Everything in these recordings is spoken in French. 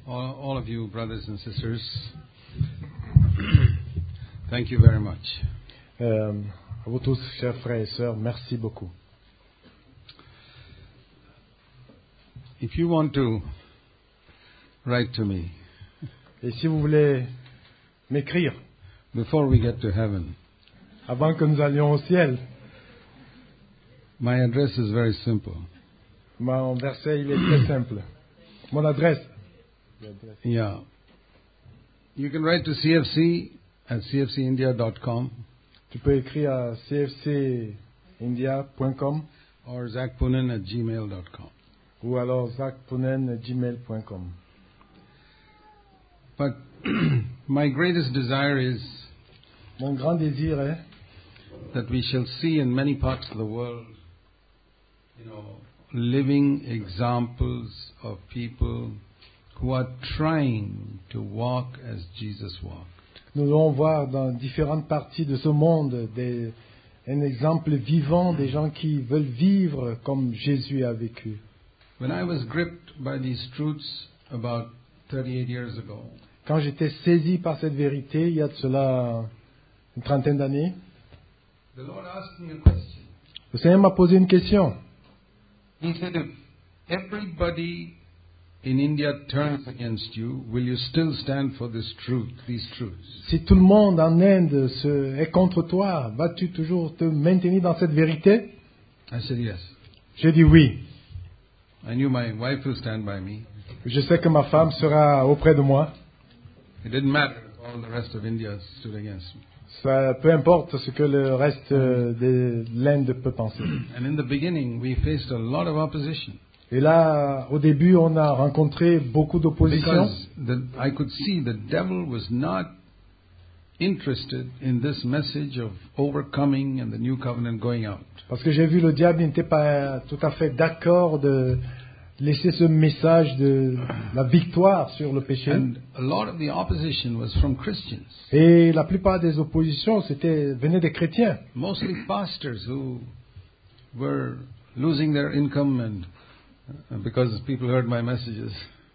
all of you, brothers and sisters, thank you very much. À vous tous, chers frères et sœurs, merci beaucoup. If you want to write to me Et si vous voulez m'écrire before we get to heaven, avant que nous allions au ciel, my address is very simple. mon verset il est très simple. Mon adresse. Yeah. You can write to CFC at cfcindia.com Tu peux écrire à cfcindia.com or zachpunen@gmail.com. ou alors zachpunen@gmail.com. But my greatest desire is Mon grand désir est that we shall see in many parts of the world, living examples of people who are trying to walk as Jesus walked. nous allons voir dans différentes parties de ce monde un exemple vivant des gens qui veulent vivre comme Jésus a vécu. When I was gripped by these truths about 38 years ago, Quand j'étais saisi par cette vérité, il y a de cela une trentaine d'années, the Lord asked me a question. le Seigneur m'a posé une question. He said, if everybody in India turns against you, will you still stand for these truths? Si tout le monde en Inde est contre toi, vas-tu toujours te maintenir dans cette vérité? I said, yes. J'ai dit oui. I knew my wife will stand by me. Je sais que ma femme sera auprès de moi. It didn't matter if all the rest of India stood against me. Ça, peu importe ce que le reste de l'Inde peut penser. And in the beginning, we faced a lot of opposition. Et là, au début, on a rencontré beaucoup d'opposition. Because I could see the devil was not interested in this message of overcoming and the new covenant going out. Parce que j'ai vu le diable n'était pas tout à fait d'accord de laisser ce message de la victoire sur le péché. And a lot of the opposition was from Christians. Et la plupart des oppositions venaient des chrétiens. Mostly pastors who were losing their income and because people heard my messages.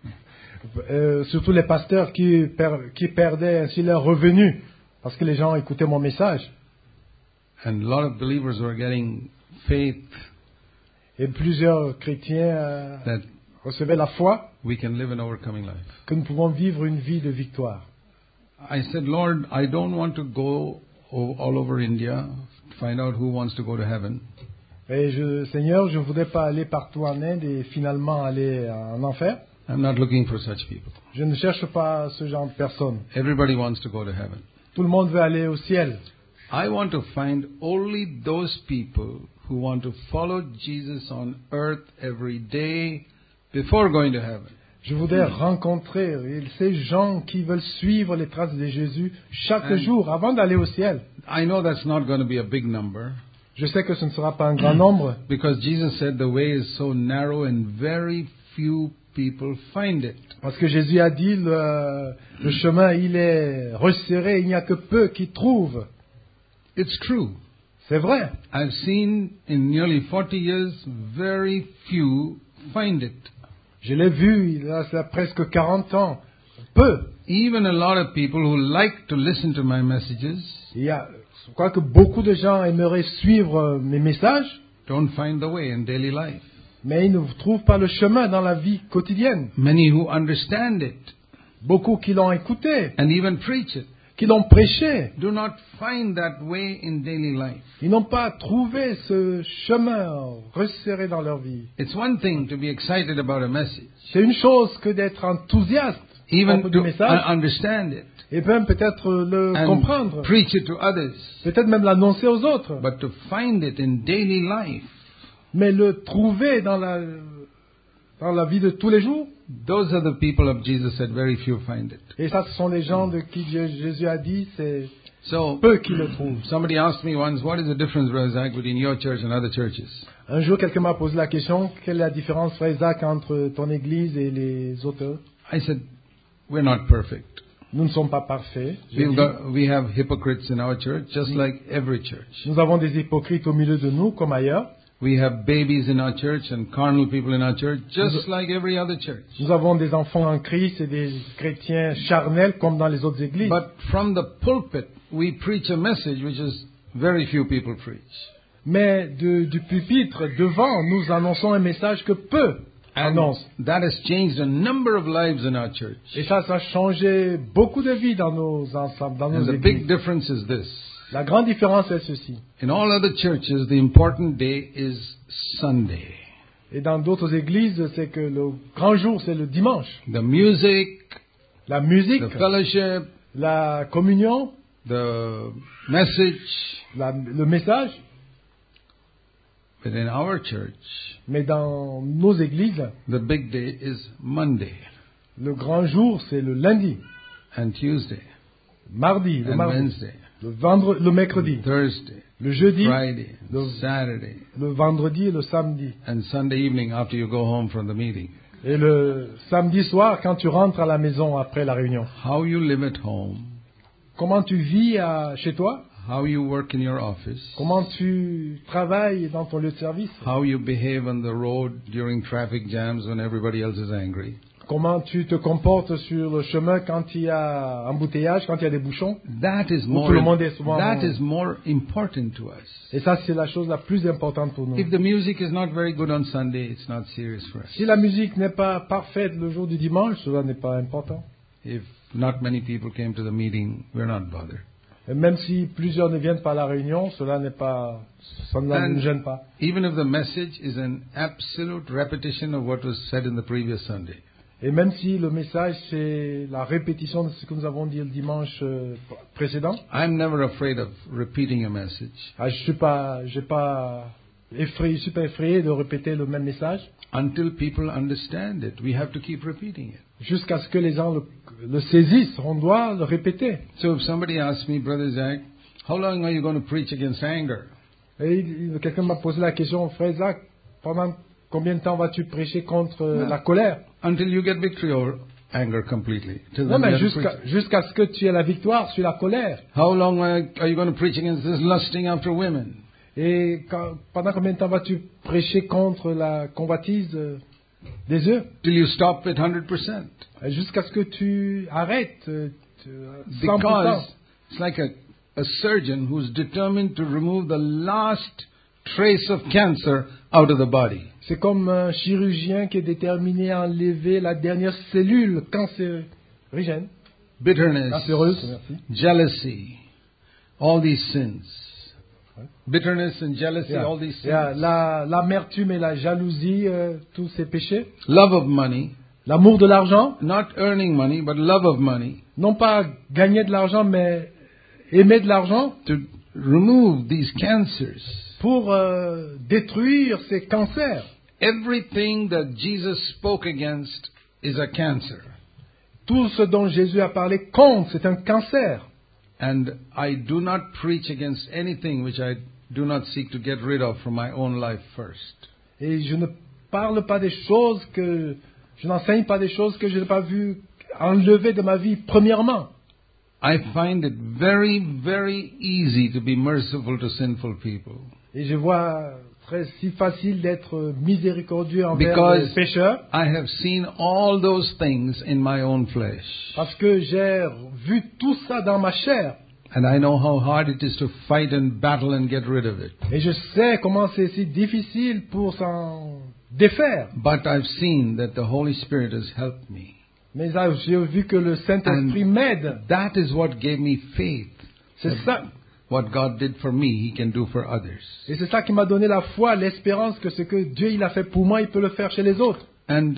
Surtout les pasteurs qui perdaient ainsi leurs revenus parce que les gens écoutaient mon message. And a lot of believers were getting faith Et plusieurs chrétiens that recevaient la foi we can live an overcoming life. que nous pouvons vivre une vie de victoire. I said, Lord, I don't want to go all over India to find out who wants to go to heaven. Et Seigneur, je ne voudrais pas aller partout en Inde et finalement aller en enfer. I'm not looking for such people. Je ne cherche pas ce genre de personnes. Everybody wants to go to heaven. Tout le monde veut aller au ciel. I want to find only those people who want to follow Jesus on earth every day before going to heaven. Je voudrais rencontrer ces gens qui veulent suivre les traces de Jésus chaque jour avant d'aller au ciel. I know that's not going to be a big number. Je sais que ce ne sera pas un grand nombre. Because Jesus said the way is so narrow and very few people find it. Parce que Jésus a dit le chemin il est resserré, il n'y a que peu qui trouvent. It's true. C'est vrai. I've seen in nearly 40 years very few find it. Je l'ai vu il y a presque 40 ans. Peu. Even a lot of people who like to listen to my messages Je crois que beaucoup de gens aimeraient suivre mes messages, don't find the way in daily life. mais ils ne trouvent pas le chemin dans la vie quotidienne. Many who understand it Beaucoup qui l'ont écouté, and even preach it qui l'ont prêché, do not find that way in daily life. ils n'ont pas trouvé ce chemin resserré dans leur vie. It's one thing to be excited about a message, C'est une chose que d'être enthousiaste à even propos du to message, understand it et même peut-être le and comprendre, preach it to others. peut-être même l'annoncer aux autres, But to find it in daily life, mais le trouver dans la vie de tous les jours. those are the people of Jesus said very few find it. Et ça, ce sont les gens de qui Jésus a dit, c'est So peu qui le trouvent. somebody asked me once, what is the difference, Brother Zach, between your church and other churches? Un jour, quelqu'un m'a posé la question, quelle est la différence, frère Isaac, entre ton église et les autres? I said, we're not perfect. Nous ne sommes pas parfaits. J'ai dit, We have hypocrites in our church, just like every church. nous avons des hypocrites au milieu de nous, comme ailleurs. We have babies in our church and carnal people in our church, just like every other church. Nous avons des enfants en Christ et des chrétiens charnels comme dans les autres églises. But from the pulpit, we preach a message which is very few people preach. Mais du pupitre, devant, nous annonçons un message que peu And annoncent. that has changed a number of lives in our church. Et ça a changé beaucoup de vies dans nos ensembles, dans And nos the big églises. difference is this. La grande différence est ceci. In all other churches, the important day is Sunday. Et dans d'autres églises, c'est que le grand jour, c'est le dimanche. The music, La musique, the fellowship, la communion, the message. le message. But in our church, Mais dans nos églises, the big day is Monday le grand jour, c'est le lundi, and Tuesday mardi, le and mardi, Wednesday, le mercredi, Thursday, le jeudi, Friday, le- Saturday, le vendredi et le samedi. and Sunday evening after you go home from the meeting. Et le samedi soir, quand tu rentres à la maison après la réunion. How you live at home, Comment tu vis chez toi? how you work in your office, Comment tu travailles dans ton lieu de service? how you behave on the road during traffic jams when everybody else is angry. Comment tu te comportes sur le chemin quand il y a embouteillage, quand il y a des bouchons? That is Où tout le monde est more, souvent- that is more important to us. Et ça, c'est la chose la plus importante pour nous. If the music is not very good on Sunday, it's not serious for us. Si la musique n'est pas parfaite le jour du dimanche, cela n'est pas important. If not many people came to the meeting, we're not bothered. Et même si plusieurs ne viennent pas à la réunion, ça ne nous gêne pas. Even if the message is an absolute repetition of what was said in the previous Sunday. Et même si le message, c'est la répétition de ce que nous avons dit le dimanche précédent, I'm never afraid of repeating a message je suis pas effrayé de répéter le même message, until people understand it. We have to keep repeating it. jusqu'à ce que les gens le saisissent. On doit le répéter. So if somebody asks me, Brother Zach, how long are you going to preach against anger? Et quelqu'un m'a posé la question, frère Zach, pendant combien de temps vas-tu prêcher contre la colère? Until you get victory over anger completely. Till Non, then mais we have to preach. jusqu'à ce que tu aies la victoire sur la colère. How long are you going to preach against this lusting after women? Et pendant combien de temps vas-tu prêcher contre la convoitise des œufs? Till you stop at 100%. Jusqu'à ce que tu arrêtes 100%. Because it's like a surgeon who's determined to remove the last trace of cancer out of the body. C'est comme un chirurgien qui est déterminé à enlever la dernière cellule cancérigène, Bitterness, cancéreuse, merci. jealousy, all these sins. Bitterness and jealousy, all these Il y a sins. l'amertume et la jalousie, tous ces péchés. Love of money, L'amour de l'argent, not earning money, but love of money. non pas gagner de l'argent, mais aimer de l'argent To remove these cancers. pour détruire ces cancers. Everything that Jesus spoke against is a cancer. Tout ce dont Jésus a parlé contre, c'est un cancer. And I do not preach against anything which I do not seek to get rid of from my own life first. Et je ne parle pas des choses que... Je n'enseigne pas des choses que je n'ai pas vu enlever de ma vie, premièrement. I find it very, very easy to be merciful to sinful people. Et je vois si facile d'être miséricordieux envers Because les pécheurs, I have seen all those things in my own flesh. parce que j'ai vu tout ça dans ma chair. And I know how hard it is to fight and battle and get rid of it. Et je sais comment c'est si difficile pour s'en défaire. But I've seen that the Holy Spirit has helped me. Mais j'ai vu que le Saint-Esprit m'aide. That is what gave me faith. C'est ça. What God did for me, He can do for others. Et c'est ça qui m'a donné la foi, l'espérance que ce que Dieu il a fait pour moi, il peut le faire chez les autres. And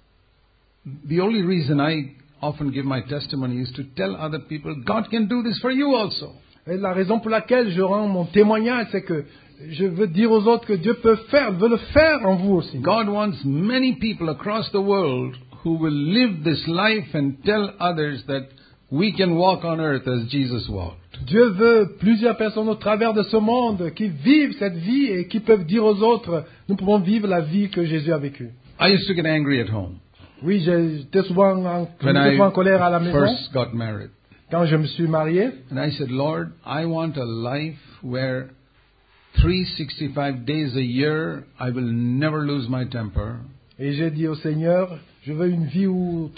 the only reason I often give my testimony is to tell other people, God can do this for you also. Et la raison pour laquelle je rends mon témoignage, c'est que je veux dire aux autres que Dieu veut le faire en vous aussi. God wants many people across the world who will live this life and tell others that we can walk on earth as Jesus walked. Dieu veut plusieurs personnes au travers de ce monde qui vivent cette vie et qui peuvent dire aux autres, nous pouvons vivre la vie que Jésus a vécue. I used to get angry at home Oui, j'étais souvent when I en colère à la maison first got married. quand je me suis marié. And I said, Lord, I want a life where 365 days a year, I will never lose my temper. Et j'ai dit au Seigneur, je veux une vie où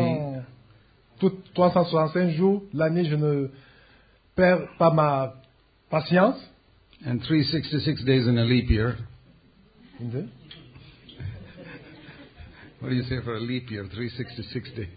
365 jours, l'année, je ne perds pas ma patience. And 366 days in a leap year. Une, deux. What do you say for a leap year? 366 days.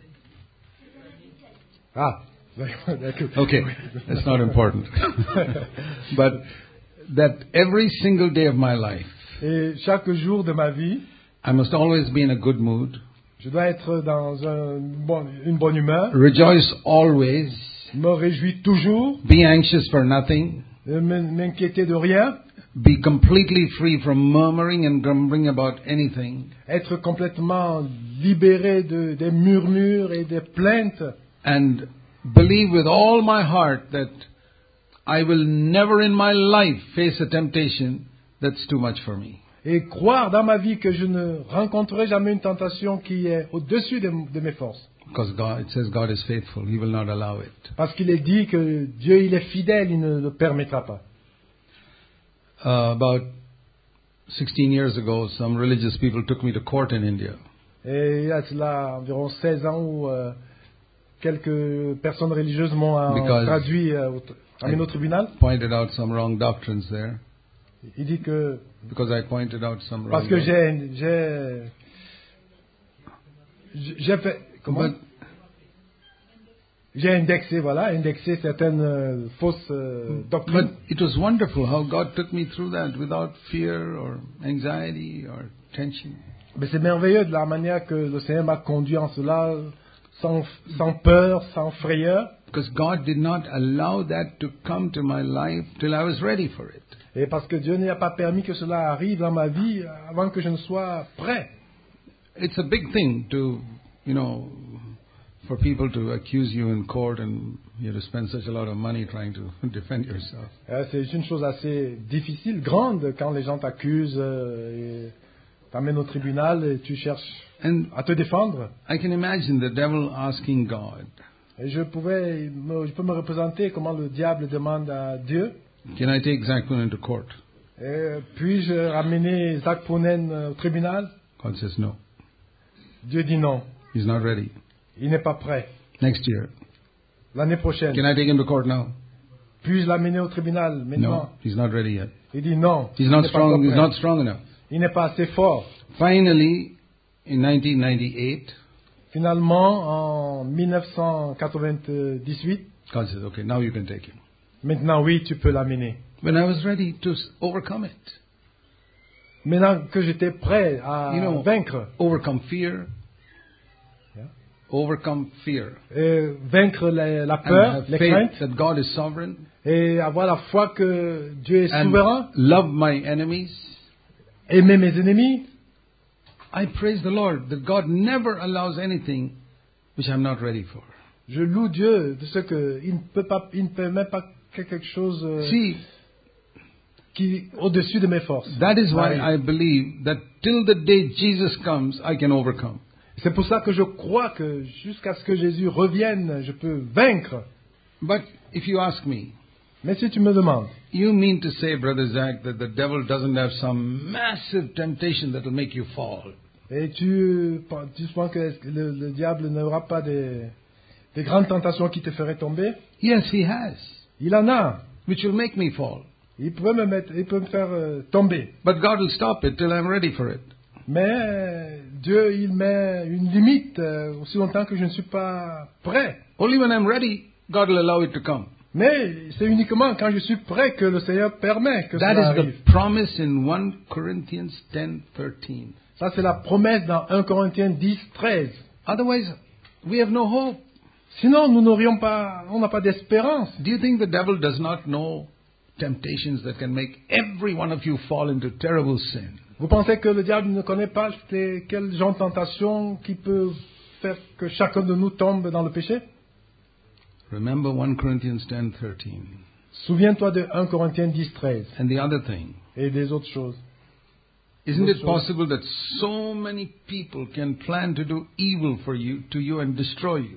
Ah, d'accord. Okay, that's not important. But that every single day of my life, Et chaque jour de ma vie, I must always be in a good mood. je dois être dans une bonne humeur, Rejoice always. me réjouis toujours, Be anxious for nothing. ne m'inquiéter de rien, Be completely free from murmuring and grumbling about anything. être complètement libéré des murmures et des plaintes, And believe with all my heart that I will never in my life face a temptation that's too much for me. et croire dans ma vie que je ne rencontrerai jamais une tentation qui est au-dessus de mes forces. Because God, it says God is faithful. He will not allow it. Parce qu'il est dit que Dieu, il est fidèle, il ne le permettra pas. About 16 years ago, some religious people took me to court in India. Et il y a cela environ 16 ans où quelques personnes religieuses m'ont Because traduit amené au tribunal. Pointed out some wrong doctrines there. Il dit que Because I pointed out some wrong parce que doctrines. j'ai fait comment But j'ai indexé certaines fausses doctrines. But it was wonderful how God took me through that without fear or anxiety or tension. Mais c'est merveilleux de la manière que le Seigneur m'a conduit en cela, sans peur, sans frayeur. Because God did not allow that to come to my life till I was ready for it. Et parce que Dieu n'a pas permis que cela arrive dans ma vie avant que je ne sois prêt. It's a big thing to, for people to accuse you in court and you have to spend such a lot of money trying to defend yourself. C'est une chose assez difficile, grande, quand les gens t'accusent et t'amènent au tribunal et tu cherches à te défendre. I can imagine the devil asking God, Et je peux me représenter comment le diable demande à Dieu, can I take Zach Poonen to court? puis-je ramener Zach Poonen au tribunal? God says no. Dieu dit non, He's not ready. il n'est pas prêt. Next year. L'année prochaine, Can I take him to court now? puis-je l'amener au tribunal maintenant? No, he's not ready yet. Il dit non, He's il not n'est pas strong. encore He's prêt. not strong enough. Il n'est pas assez fort. Finally, in 1998, Finalement, en 1998, God says, okay, now you can take him. maintenant oui, tu peux l'amener. When I was ready to overcome it, Maintenant que j'étais prêt à vaincre, overcome fear, Yeah. overcome fear, vaincre la and peur, have les faith craintes, that God is sovereign, et avoir la foi que Dieu est and souverain, love my enemies, aimer mes ennemis, I praise the Lord that God never allows anything which I'm not ready for. je loue Dieu de ce qu'il ne permet pas que quelque chose See, qui au-dessus de mes forces. that is why Marie. I believe that till the day Jesus comes, I can overcome. C'est pour ça que je crois que jusqu'à ce que Jésus revienne, je peux vaincre. But if you ask me, Mais si tu me demandes, you mean to say, Brother Zach, that the devil doesn't have some massive temptation that will make you fall? et tu penses que le diable n'aura pas des grandes tentations qui te feraient tomber? Yes, he has, Il en a. which will make me fall. Il peut me faire tomber. But God will stop it till I'm ready for it. Mais Dieu, il met une limite aussi longtemps que je ne suis pas prêt. Only when I'm ready, God will allow it to come. Mais c'est uniquement quand je suis prêt que le Seigneur permet que That cela is arrive. the promise in 1 Corinthians 10:13. Ça, c'est la promesse dans 1 Corinthiens 10, 13. Otherwise, we have no hope. Sinon, on n'a pas d'espérance. Do you think the devil does not know temptations that can make every one of you fall into terrible sin? Vous pensez que le diable ne connaît pas quel genre de tentation qui peut faire que chacun de nous tombe dans le péché? Remember 1 Corinthians 10:13. Souviens-toi de 1 Corinthiens 10, 13 And the other thing, et des autres choses. isn't it possible that so many people can plan to do evil to you and destroy you?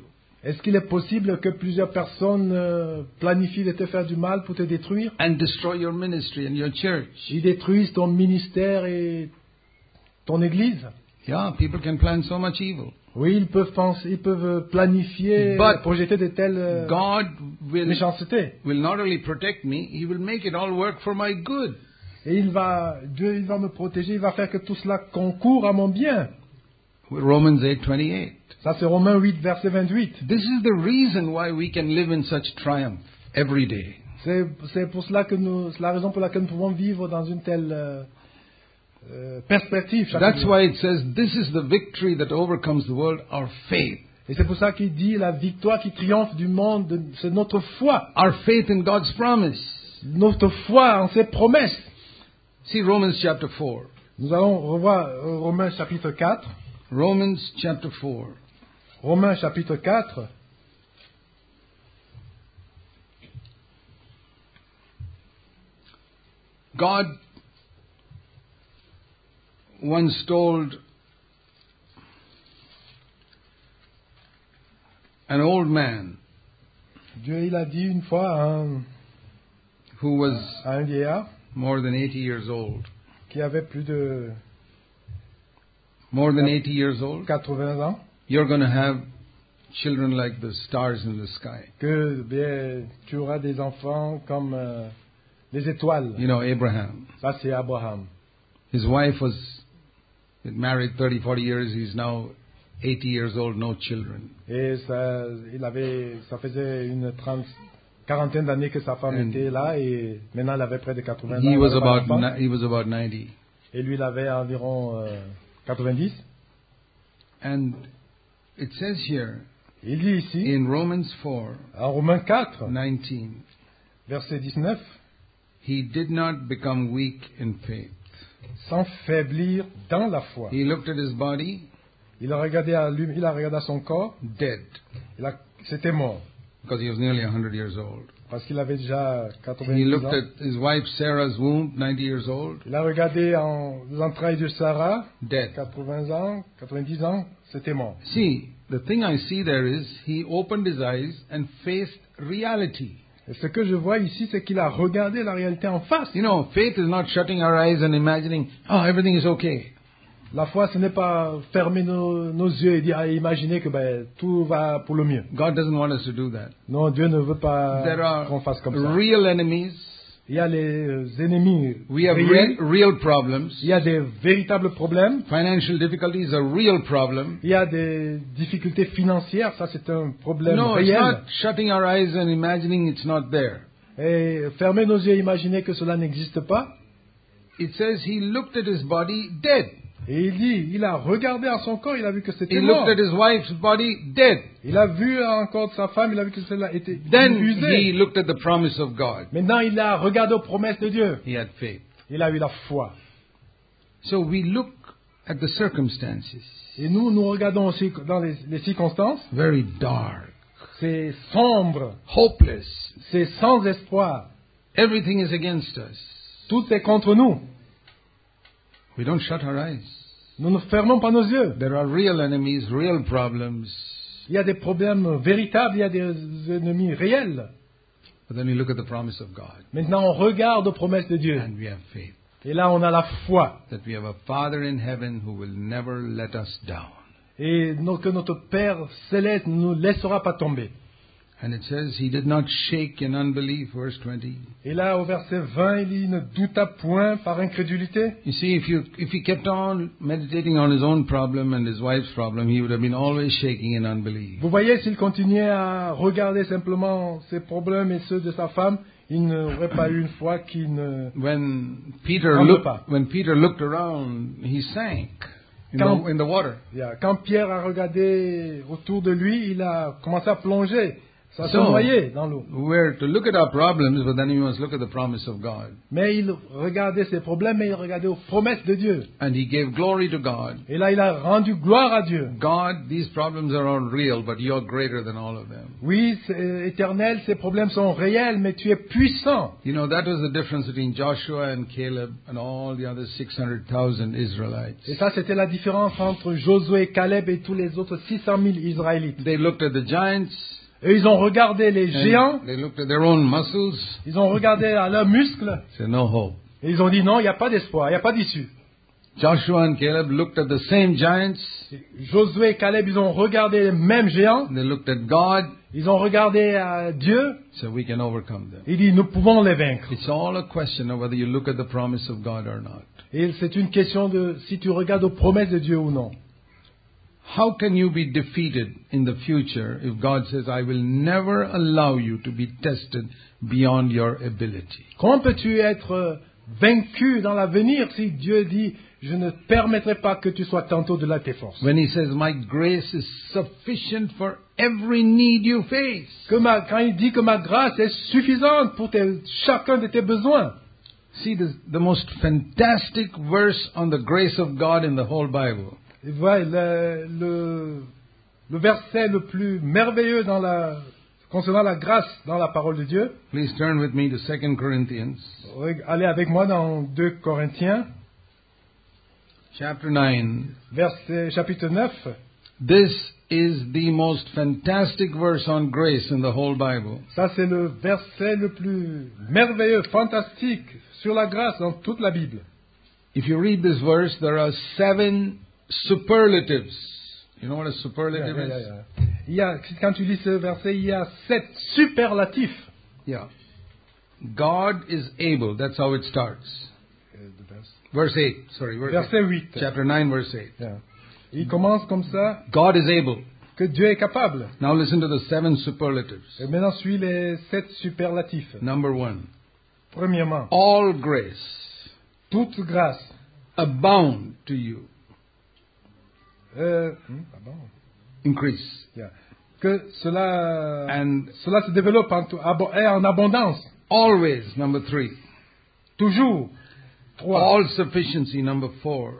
Est-ce qu'il est possible que plusieurs personnes planifient de te faire du mal pour te détruire? and destroy your ministry and your church. Ils détruisent ton ministère et ton église. Yeah, people can plan so much evil. Oui, ils peuvent planifier, But projeter de telles God méchancetés. will not only protect me, He will make it all work for my good. Et Dieu, il va me protéger, il va faire que tout cela concourt à mon bien. Romans 8:28. Ça, c'est Romains 8, verset 28. This is the reason why we can live in such triumph every day. C'est pour cela que c'est la raison pour laquelle nous pouvons vivre dans une telle perspective chaque That's jour. why it says, this is the victory that overcomes the world, our faith. Et c'est pour ça qu'il dit la victoire qui triomphe du monde, c'est notre foi. Our faith in God's promise. Notre foi en ses promesses. See Romans chapter 4. Nous allons revoir Romains chapitre 4. Romans chapter 4. Romains chapitre 4. God once told an old man Dieu, il a dit une fois à who was un vieillard more than 80 years old, qui avait plus de more than 80 years old, 80 ans, you're going to have children like the stars in the sky. que bien, tu auras des enfants comme les étoiles. You know, Abraham. Ça, c'est Abraham. His wife was married 30, 40 years. He's now 80 years old, no children. Et ça faisait une quarantaine d'années que sa femme était là et maintenant elle avait près de 80 ans. He was elle avait pas d'enfant. he was about 90. Et lui, il avait environ 90. And it says here Il dit ici, in Romans 4, en Romains 4, 19, verset 19, he did not become weak in faith. sans faiblir dans la foi. He looked at his body, Il a regardé à son corps, dead, c'était mort, because he was nearly 100 years old. parce qu'il avait déjà He 90 looked ans. at his wife Sarah's womb, 90 years old, Il a regardé en l'entraille de Sarah, dead. 80 ans, 90 ans, c'était mort. See, the thing I see there is he opened his eyes and faced reality. Et ce que je vois ici, c'est qu'il a regardé la réalité en face. You know, faith is not shutting our eyes and imagining, oh, everything is okay. La foi, ce n'est pas fermer nos yeux et dire, imaginer que tout va pour le mieux. God doesn't want us to do that. Non, Dieu ne veut pas There are qu'on fasse comme ça. real enemies. Il y a les ennemis We have réels. real problems. Il y a des véritables problèmes. Financial difficulties are a real problem. Il y a des difficultés financières. Ça, c'est un problème No, it's réel. not shutting our eyes and imagining it's not there. Et fermer nos yeux et imaginer que cela n'existe pas. It says he looked at his body dead. Et il dit, il a regardé à son corps, il a vu que c'était He mort. looked at his wife's body dead. Il a vu encore sa femme, il a vu que cela était Then usé. he looked at the promise of God. Maintenant, il a regardé aux promesses de Dieu. He had faith. Il a eu la foi. So we look at the circumstances. Et nous regardons aussi dans les circonstances. Very dark, C'est sombre, hopeless. c'est sans espoir. Everything is against us. Tout est contre nous. We don't shut our eyes. Nous ne fermons pas nos yeux. There are real enemies, real problems. Il y a des problèmes véritables, il y a des ennemis réels. But then we look at the promise of God Maintenant, on regarde aux promesses de Dieu. and we have faith Et là, on a la foi. that we have a Father in heaven who will never let us down. Et que notre Père céleste ne nous laissera pas tomber. And it says he did not shake in unbelief, verse 20. Et là, au verset 20, il dit, il ne douta point par incrédulité. You see, if he kept on meditating on his own problem and his wife's problem, he would have been always shaking in unbelief. Vous voyez, s'il continuait à regarder simplement ses problèmes et ceux de sa femme, il n'aurait pas eu une foi qui ne... When Peter looked around, he sank in the water. Quand Pierre a regardé autour de lui, il a commencé à plonger. Ça se So, noyait dans l'eau. we're to look at our problems, but then we must look at the promise of God. Mais il regardait ses problèmes, mais il regardait aux promesses de Dieu. And he gave glory to God. Et là, il a rendu gloire à Dieu. God, these problems are all real, but you're greater than all of them. Oui, éternel, ces problèmes sont réels, mais tu es puissant. You know, that was the difference between Joshua and Caleb and all the other 600,000 Israelites. Et ça, c'était la différence entre Josué et Caleb et tous les autres 600 000 Israélites. They looked at the giants. Eux, ils ont regardé les géants, And they looked at their own muscles. ils ont regardé à leurs muscles, Said, no hope. et ils ont dit non, il n'y a pas d'espoir, il n'y a pas d'issue. Joshua and Caleb looked at the same giants. Josué et Caleb, ils ont regardé les mêmes géants, They looked at God. ils ont regardé à Dieu, So we can overcome them. et ils disent nous pouvons les vaincre. It's all a question of whether you look at the promise of God or not. Et c'est une question de si tu regardes aux promesses de Dieu ou non. How can you be defeated in the future if God says, I will never allow you to be tested beyond your ability? Comment peux-tu être vaincu dans l'avenir si Dieu dit je ne permettrai pas que tu sois tenté au-delà de tes forces? When he says, my grace is sufficient for every need you face. Quand il dit que ma grâce est suffisante pour chacun de tes besoins. See, the most fantastic verse on the grace of God in the whole Bible. Et voilà, le verset le plus merveilleux concernant la grâce dans la parole de Dieu. Please turn with me to 2 Corinthians, Allez avec moi dans 2 Corinthiens, chapter 9. Chapitre 9. This is the most fantastic verse on grace in the whole Bible. Ça, c'est le verset le plus merveilleux, fantastique sur la grâce dans toute la Bible. If you read this verse, there are 7 superlatives. You know what a superlative is? Quand tu lis ce verset, il y a 7 superlatifs. Yeah. God is able. That's how it starts. Verse 8. Sorry, Verset 8. Chapter 9, verse 8. Yeah. Il commence comme ça, God is able. que Dieu est capable. Now listen to the 7 superlatives. Et maintenant, suit les 7 superlatifs. Number 1. Premièrement, All grace toute grâce. abound to you. Pardon. Increase. Yeah. Que cela And se développe est en abondance. always, number 3. Toujours. 3. All sufficiency, number 4.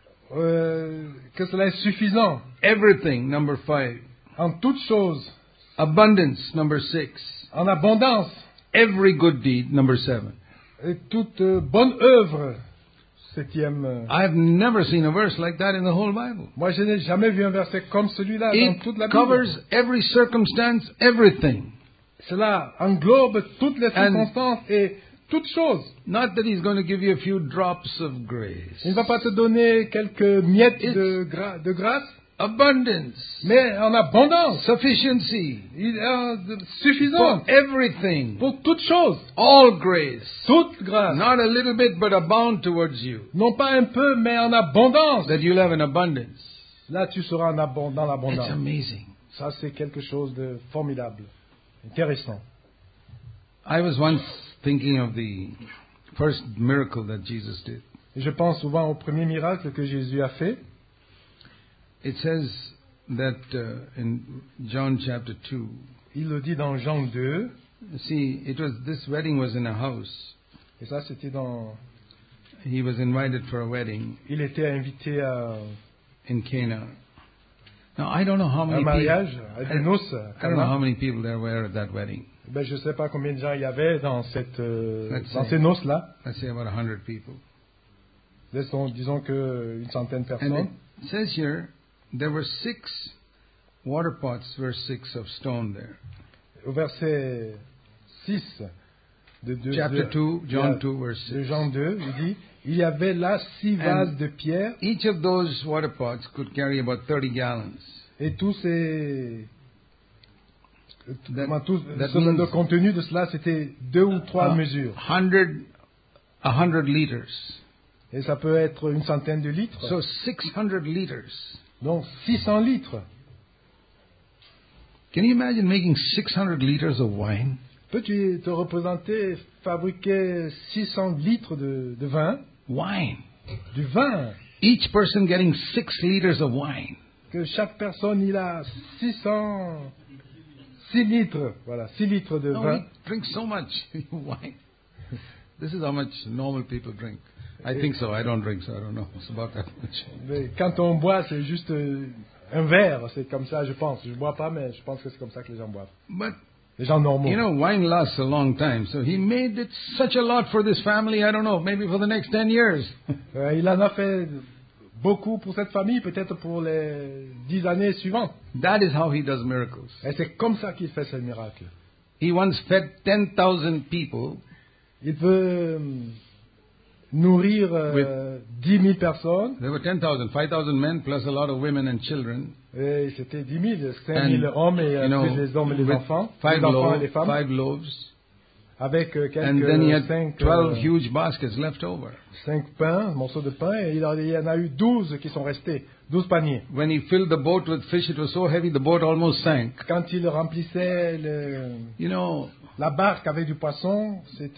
Que cela est suffisant. Everything, number 5. En toutes choses. Abundance, number 6. En abondance. Every good deed, number 7. Et toute bonne œuvre. 7e. I've never seen a verse like that in the whole Bible. Moi, je n'ai jamais vu un verset comme celui-là dans toute la It Bible. covers every circumstance, everything. Cela englobe toutes les circonstances et toutes choses. Not that he's going to give you a few drops of grace. Il ne va pas te donner quelques miettes de grâce, Abundance. mais en abondance. Sufficiency. Suffisant. For everything. Pour toutes choses. All grace. Toute grâce. Not a little bit, but abound towards you. Non pas un peu, mais en abondance. That you'll have an abundance. Là, tu seras dans It's l'abondance. amazing. Ça, c'est quelque chose de formidable. Intéressant. I was once thinking of the first miracle that Jesus did. Et je pense souvent au premier miracle que Jésus a fait. It says that in John chapter 2, Il le dit dans Jean 2. see, this wedding was in a house. Et ça, c'était dans... He was invited for a wedding Il était invité à in Cana. Now, I don't know how un many mariage, people, à des noces. I don't know how many people there were at that wedding. Ben, je ne sais pas combien de gens il y avait dans say. ces noces-là. Let's say about 100 people. Disons qu'une centaine de And personnes. it says here, there were 6 water pots, verse 6 of stone there. Au verset 6 de Chapter 2, John 2, verse 6. de Jean 2, il dit, il y avait là 6 vases de pierre Each of those water pots could carry about 30 gallons. et tous ces... That le means- contenu de cela, c'était 2 ou 3 mesures. 100 liters. Et ça peut être une centaine de litres. So 600 liters. Donc 600 litres. Can you imagine making 600 liters of wine? Peux-tu te représenter, fabriquer 600 litres de vin? Wine. Du vin. Each person getting 6 liters of wine. Que chaque personne, il a 600 6 litres, voilà, 6 litres de No, vin. he drinks so much wine. This is how much normal people drink. I think so. I don't drink, so I don't know. It's about that much. Mais quand on boit, c'est juste un verre, c'est comme ça, je pense. Je bois pas, mais je pense que c'est comme ça que les gens boivent. But, Les gens normaux. you know, wine lasts a long time. So he made it such a lot for this family, I don't know, maybe for the next 10 years. Il en a fait beaucoup pour cette famille, peut-être pour les 10 années suivantes. That is how he does miracles. Et c'est comme ça qu'il fait ce miracle. He once fed 10,000 people Il peut nourrir 10 000 personnes. There were 10,000, 5,000 men plus a lot of women and children. Et c'était 10 000, 5 And, 000 hommes et you know, plus les hommes et les with enfants. five Les enfants et loaves, les femmes. 5 loaves. Avec And then he had quelques 12 huge baskets left over. 5 pains, morceaux de pain, et il y en a eu 12 qui sont restés, 12 paniers. When he filled the boat with fish, it was so heavy the boat almost sank. Quand il remplissait You know, la barque avec du poisson,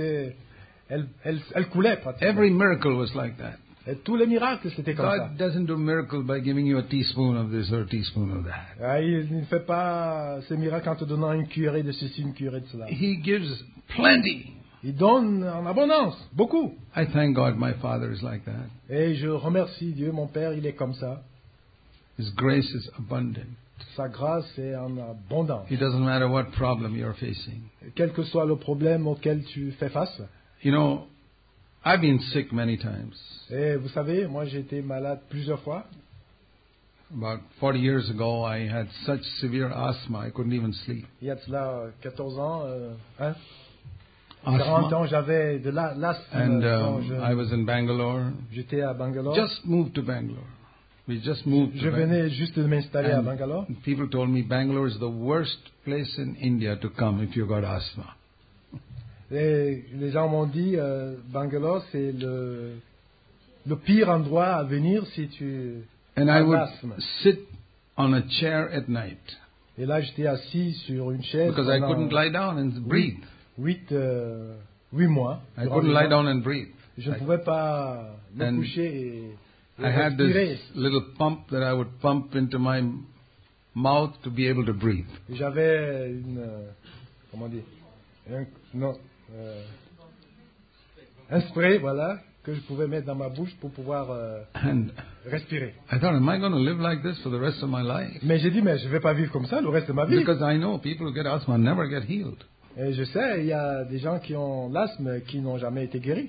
elle coulait pratiquement. every miracle was like that. Et tous les miracles, c'était comme ça. God doesn't do miracle by giving you a teaspoon of this or a teaspoon of that. Il ne fait pas ces miracles en te donnant une cuillerée de ceci, une cuillerée de cela. He gives plenty. Il donne en abondance, beaucoup. I thank God my Father is like that. Et je remercie Dieu, mon Père, il est comme ça. His grace is abundant. Sa grâce est en abondance. It doesn't matter what problem you're facing. Quel que soit le problème auquel tu fais face. You know, I've been sick many times. Et vous savez, moi j'ai été malade plusieurs fois. About 40 years ago, I had such severe asthma, I couldn't even sleep. Il y a de cela 14 ans, 40 ans, j'avais de l'asthme. And quand I was in Bangalore. j'étais à Bangalore. Just moved to Bangalore. We just moved Je to venais juste de m'installer à And Bangalore. people told me Bangalore is the worst place in India to come if you got asthma. Et les gens m'ont dit, Bangalore, c'est le pire endroit à venir si tu And as I would l'asthme. sit on a chair at night Et là, j'étais assis sur une chaise because I pendant couldn't lie down and breathe. 8 mois. I durant couldn't les lie mois. down and breathe. Je ne pouvais pas me And coucher et I had respirer. this little pump that I would pump into my mouth to be able to breathe. J'avais comment dire, un spray, voilà, que je pouvais mettre dans ma bouche pour pouvoir And respirer. I thought, am I going to live like this for the rest of my life? Mais j'ai dit, mais je ne vais pas vivre comme ça le reste de ma vie. Because I know people who get asthma never get healed. Et je sais, il y a des gens qui ont l'asthme qui n'ont jamais été guéris.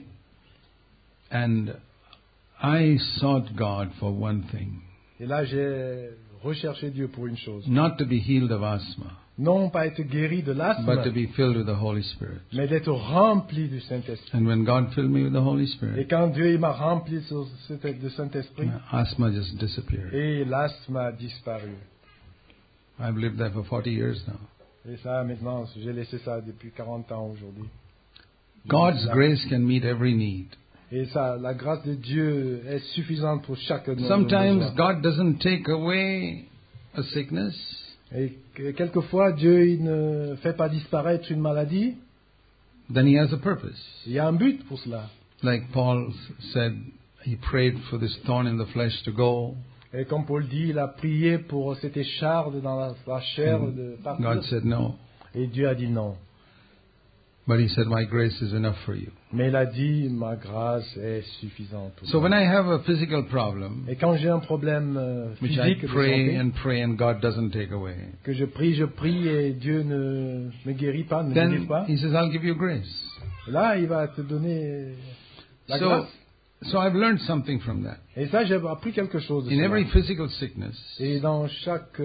And I sought God for one thing, Et là, j'ai recherché Dieu pour une chose. not to be healed of asthma, Non pas être guéri de l'asthme, but to be filled with the Holy Spirit. mais d'être rempli du Saint-Esprit. And when God filled me with the Holy Et Spirit, quand Dieu il m'a rempli de Saint-Esprit, asthma just disappeared. et l'asthme a disparu. I've lived there for 40 years now. Et ça, maintenant, j'ai laissé ça depuis 40 ans aujourd'hui. God's grace can meet every need. Et ça, la grâce de Dieu est suffisante pour chaque de nos Sometimes besoins. God doesn't take away a sickness. Et quelquefois, Dieu il ne fait pas disparaître une maladie. Then He has a purpose. Il y a un but pour cela. Like Paul said, he prayed for this thorn in the flesh to go. Et comme Paul dit, il a prié pour cette écharde dans la chair de partir. God said no. Et Dieu a dit non. But He said, my grace is enough for you. Mais il a dit, ma grâce est suffisante pour So toi. when I have a physical problem, Et quand j'ai un problème which physique I de pray santé, and God doesn't take away, que je prie et Dieu ne me guérit pas, ne me then guérit pas, He says, I'll give you grace. là, il va te donner la So, grâce. so I've learned something from that. Et ça, j'ai appris quelque chose de In cela. every physical sickness, Et dans chaque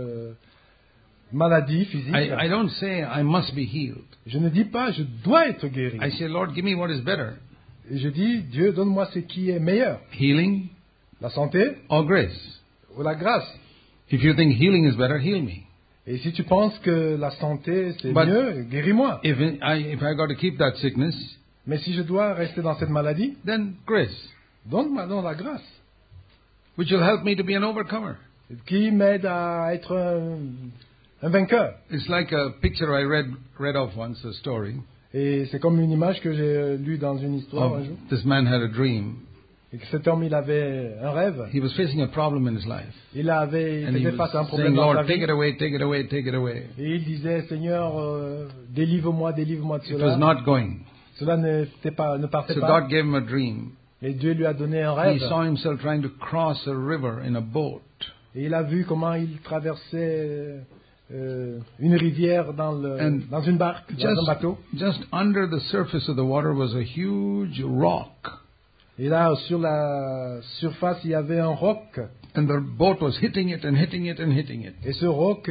maladie physique, I don't say I must be healed. je ne dis pas je dois être guéri. I say, Lord, give me what is better, Et je dis, Dieu, donne-moi ce qui est meilleur. healing La santé or grace. ou la grâce. If you think healing is better, heal me. Et si tu penses que la santé c'est But- mieux, guéris-moi. If I got to keep that sickness, Mais si je dois rester dans cette maladie, then grace, donne-moi donc la grâce. which will help me to be an overcomer. Qui m'aide à être un vainqueur. It's like a picture I read of once, a story. Et c'est comme une image que j'ai lue dans une histoire un jour. This man had a dream Et que cet homme, il avait un rêve. He was facing a problem in his life. Il And he faisait face à un was problème saying, dans sa Lord, take vie. it away, take it away, take it away. Et il disait, Seigneur, délivre-moi, délivre-moi de It was cela. not going. Cela ne partait So pas. God gave him a dream. Et Dieu lui a donné un He rêve. saw himself trying to cross a river in a boat. Et il a vu comment il traversait une rivière dans une barque, dans un bateau. Just under the surface of the water was a huge rock. Et là, sur la surface, il y avait un roc. And the boat was hitting it and hitting it and hitting it. Et ce roc,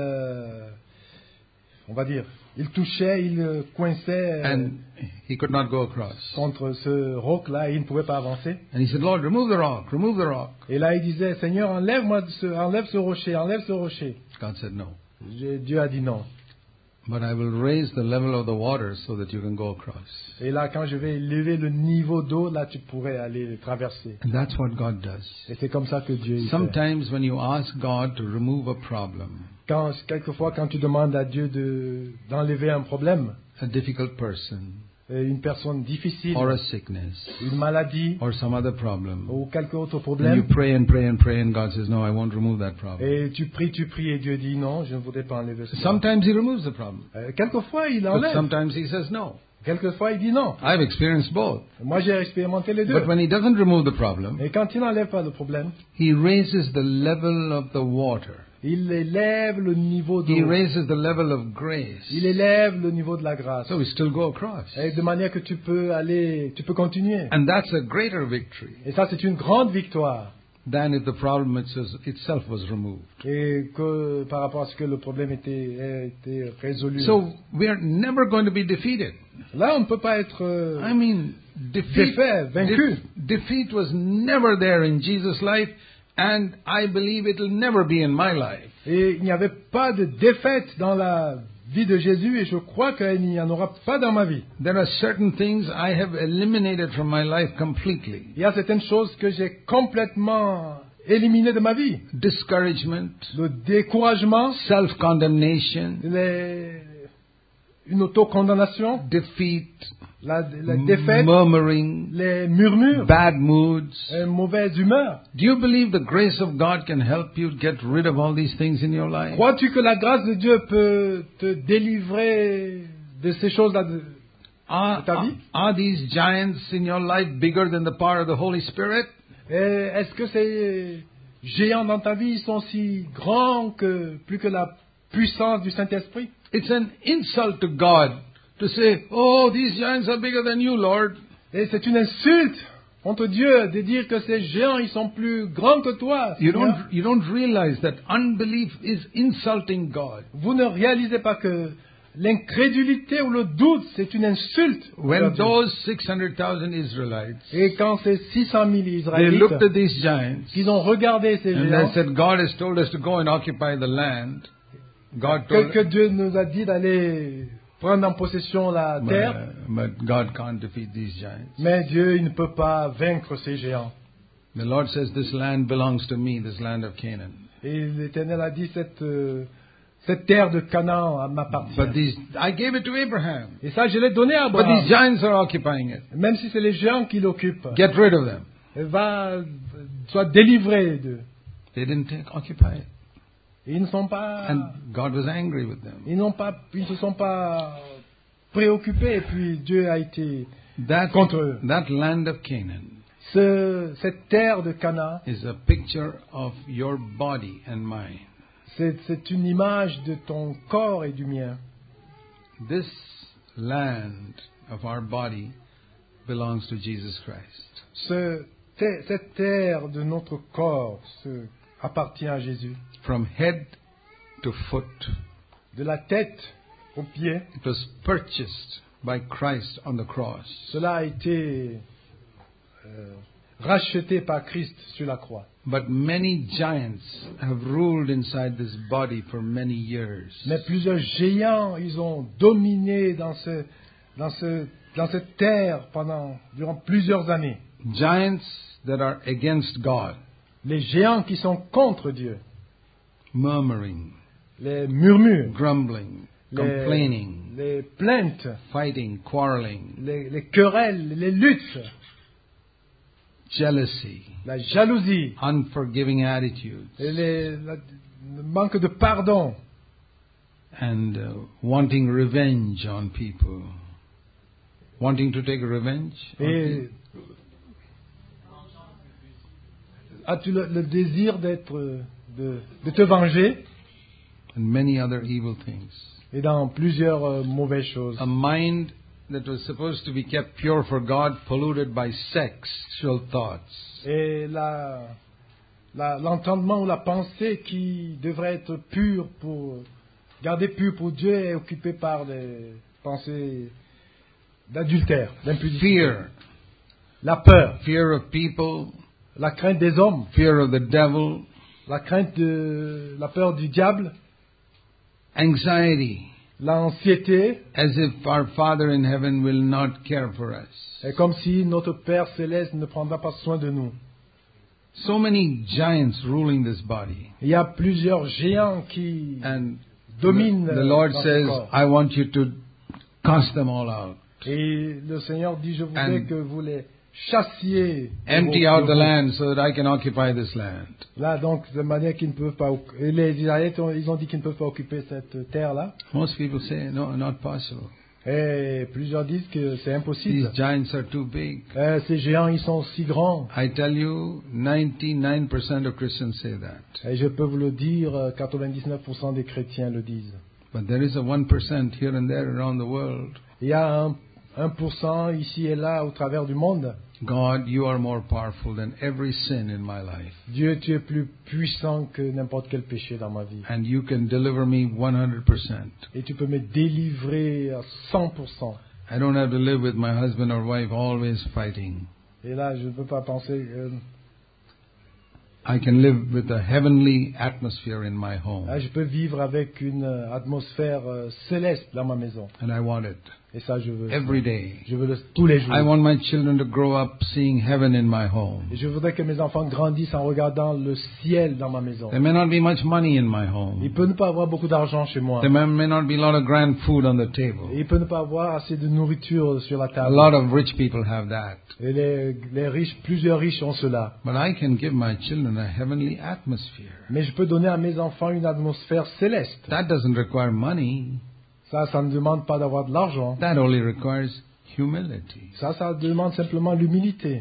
on va dire, il touchait, il coinçait And he could not go across. contre ce roc-là et il ne pouvait pas avancer. And he said, Lord, remove the rock, remove the rock. Et là, il disait, Seigneur, enlève ce rocher, enlève ce rocher. God said, no. Dieu a dit non. But I will raise the level of the water so that you can go across. Et là, quand je vais élever le niveau d'eau, là, tu pourrais aller traverser. And that's what God does. Et c'est comme ça que Dieu y fait. Sometimes when you ask God to remove a problem, Quelquefois, quand tu demandes à Dieu d'enlever un problème, a difficult person, une personne difficile, or a sickness, une maladie, or some other problem, ou quelque autre and you problème, pray and pray and pray, and God says, no, I won't remove that problem. et tu pries, et Dieu dit non, je ne voudrais pas enlever ça. Sometimes He removes the problem, Quelquefois, il but enlève. sometimes He says no. Quelquefois, il dit non. I've experienced both. Moi, j'ai expérimenté les deux. But when He doesn't remove the problem, Et quand il n'enlève pas le problème, He raises the level of the water. il élève le niveau He d'eau. raises the level of grace. Il élève le niveau de la grâce. So we still go across. Et de manière que tu peux continuer. And that's a greater victory Et ça, c'est une grande victoire. than if the problem itself was removed. Et que par rapport à ce que le problème était résolu. So we are never going to be defeated. Là, on ne peut pas être I mean, défait, vaincu. defeat was never there in Jesus' life, and I believe it will never be in my life. Et il n'y avait pas de défaite dans la vie de Jésus, et je crois qu'il n'y en aura pas dans ma vie. There are certain things I have eliminated from my life completely. Il y a certaines choses que j'ai complètement éliminées de ma vie. Discouragement, Le découragement, self-condemnation, une autocondamnation, defeat, la défaite, murmuring, les murmures, bad moods. mauvaise humeur. Do you believe the grace of God can help you get rid of all these things in your life? Crois-tu que la grâce de Dieu peut te délivrer de ces choses-là de ta vie? Are these giants in your life bigger than the power of the Holy Spirit? Est-ce que ces géants dans ta vie sont si grands que plus que la puissance du Saint-Esprit? It's an insult to God to say, oh, these giants are bigger than you, Lord. Et c'est une insulte contre Dieu de dire que ces géants ils sont plus grands que toi. You Seigneur. don't realize that unbelief is insulting God. Vous ne réalisez pas que l'incrédulité ou le doute, c'est une insulte. When envers Dieu. those 600,000 Israelites, Et quand ces 600 000 they Israélites, looked at these giants, qu'ils ont regardé ces and géants, they said, God has told us to go and occupy the land. God told que Dieu nous a dit d'aller prendre en possession la terre, but God can't defeat these giants. mais Dieu il ne peut pas vaincre ces géants. The Lord says, this land belongs to me, this land of Canaan. Et l'Éternel a dit cette terre de Canaan m'appartient. But I gave it to Abraham. Et ça, je l'ai donné à But these Abraham. giants are occupying it. Même si c'est les géants qui l'occupent, Get rid of them. soit délivré d'eux. They didn't occupy it. Ils ne sont pas, And God was angry with them. ils ne se sont pas préoccupés. Et puis Dieu a été contre eux. That land of Canaan Cette terre de Canaan, is a picture of your body and mine. c'est une image de ton corps et du mien. This land of our body belongs to Jesus Christ. Cette terre de notre corps appartient à Jésus. From head to foot, De la tête aux pieds, it was purchased by Christ on the cross. cela a été racheté par Christ sur la croix. But many giants have ruled inside this body for many years. Mais plusieurs géants, ils ont dominé dans cette terre durant plusieurs années. Giants that are against God, Les géants qui sont contre Dieu, murmuring, les murmures, grumbling, complaining, les plaintes, fighting, quarreling. les querelles, les luttes. jealousy, la jalousie, unforgiving attitudes, et le manque de pardon, and wanting revenge on people. Wanting to take revenge? on et as-tu le désir de te venger, and many other evil things. et dans plusieurs mauvaises choses. A mind that was supposed to be kept pure for God, polluted by sexual thoughts. Et l'entendement ou la pensée qui devrait être pure gardée pure pour Dieu est occupée par des pensées d'adultère, d'impudicité. Fear. La peur, Fear of people, la crainte des hommes, fear of the devil, la peur du diable, anxiety, l'anxiété, as if our Father in heaven will not care for us. est comme si notre Père céleste ne prendra pas soin de nous. So many giants ruling this body. Il y a plusieurs géants qui And dominent the Lord dans ce says, corps. I want you to cast them all out. Et le Seigneur dit, je voudrais And que vous les chassiez. Empty de out vos- the land so that I can occupy this land. Là, donc, de manière qu'ils ne peuvent pas. Et les Israélites, ils ont dit qu'ils ne peuvent pas occuper cette terre-là. Most people say, no, not possible. Et plusieurs disent que c'est impossible. These giants are too big. Ces géants, ils sont si grands. I tell you, 99% of Christians say that. Et je peux vous le dire, 99% des chrétiens le disent. But there is a 1% here and there around the world. Il y a 1% ici et là au travers du monde. God, you are more powerful than every sin in my life. Dieu, tu es plus puissant que n'importe quel péché dans ma vie. And you can deliver me 100%. Et tu peux me délivrer à 100%. I don't have to live with my husband or wife always fighting. Et là, je ne peux pas penser. I can live with a heavenly atmosphere in my home. Je peux vivre avec une atmosphère céleste dans ma maison. And I want it Et ça, je veux. every day. Je veux tous les jours. I want my children to grow up seeing heaven in my home. Et je voudrais que mes enfants grandissent en regardant le ciel dans ma maison. There may not be much money in my home. Il peut ne pas avoir beaucoup d'argent chez moi. There may not be a lot of grand food on the table. Il peut ne pas avoir assez de nourriture sur la A table. lot of rich people have that. Et les riches, plusieurs riches ont cela. But I can give my children a heavenly atmosphere. Mais je peux donner à mes enfants une atmosphère céleste. That doesn't require money. Ça ne demande pas d'avoir de l'argent. That only requires humility. Ça demande simplement l'humilité.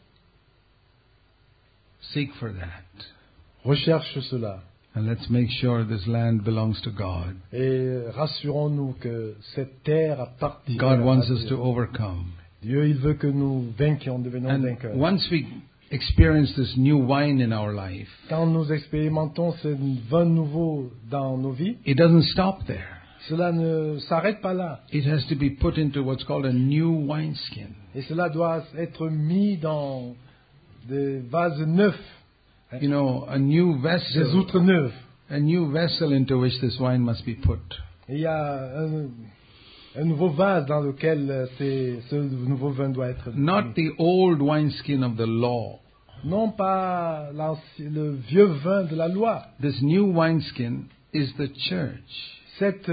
Seek for that. Recherche cela. And let's make sure this land belongs to God. Et rassurons-nous que cette terre appartient God à wants us Dieu. to overcome. Dieu, il veut que nous vainquions, devenons And vainqueurs. once we experience this new wine in our life, Quand nous expérimentons ce vin nouveau dans nos vies, it doesn't stop there. cela ne s'arrête pas là. It has to be put into what's called a new wineskin. Et cela doit être mis dans des vases neufs, You know, a new des vessel. outres neuves. A new vessel into which this wine must be put. Et il y a un nouveau vase dans lequel ce nouveau vin doit être mis. Not the old wineskin of the law. Non pas le vieux vin de la loi. This new wineskin is the church. Cette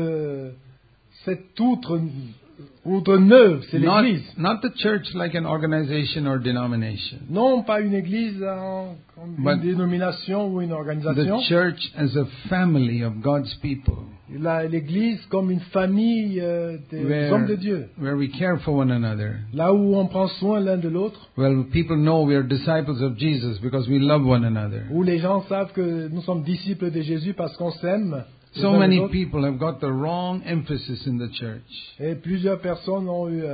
outre neuve, c'est Not, l'Église. not the church like an organization or denomination. Non pas une Église comme une But dénomination ou une organisation. The church as a family of God's people. L'Église comme une famille des hommes de Dieu. Where we care for one another. Là où on prend soin l'un de l'autre. Well, people know we are disciples of Jesus because we love one another. Où les gens savent que nous sommes disciples de Jésus parce qu'on s'aime. So many people have got the wrong emphasis in the church. Et plusieurs personnes ont eu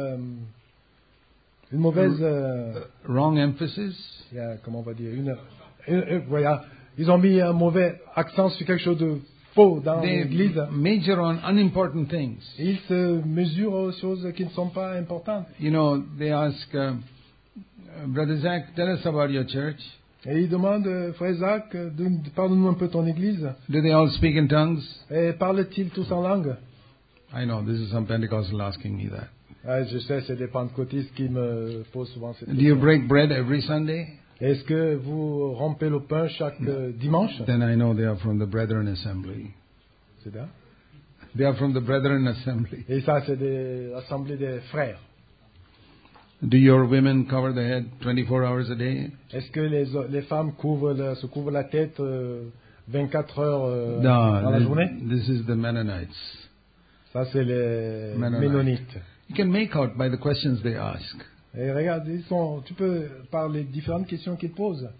une mauvaise... wrong emphasis? Comment on va dire voilà, ils ont mis un mauvais accent sur quelque chose de faux dans They l'Église. major on unimportant things. Et ils se mesurent aux choses qui ne sont pas importantes. You know, they ask, Brother Zach, tell us about your church. Et ils demandent, Frère Isaac, parle-nous un peu de ton Église. Do they all speak in tongues? Et parlent-ils tous en langue? I know, this is some Pentecostal asking me that. Je sais, c'est des pentecôtistes qui me posent souvent cette Do you question. break bread every Sunday? Est-ce que vous rompez le pain chaque dimanche? Then I know they are from the Brethren Assembly. C'est ça. They are from the Brethren Assembly. Et ça, c'est l'assemblée des frères. Do your women cover the head 24 hours a day? Est-ce que les femmes se couvrent la tête 24 heures No, dans la journée? this is the Mennonites. Ça, c'est les Mennonites. Ménonites. You can make out by the questions they ask. Et regarde, tu peux par les différentes questions qu'ils posent.